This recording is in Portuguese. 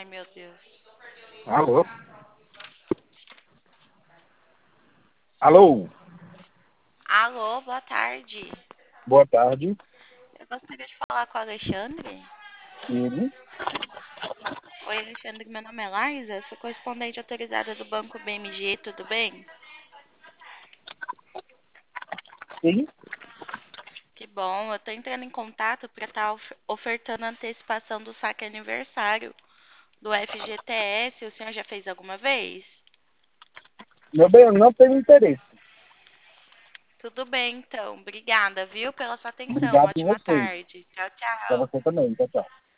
meu Deus. Alô? Alô? Alô, boa tarde. Boa tarde. Eu gostaria de falar com o Alexandre. Ele? Oi, Alexandre, meu nome é Liza, sou correspondente autorizada do Banco BMG, tudo bem? Sim? Que bom, eu tô entrando em contato para estar ofertando antecipação do saque aniversário do FGTS. O senhor já fez alguma vez? Meu bem, eu não tenho interesse. Tudo bem, então. Obrigada, viu, pela sua atenção. Obrigado por Ótima você. tarde. Tchau, Para tchau. você também. Tchau, tchau.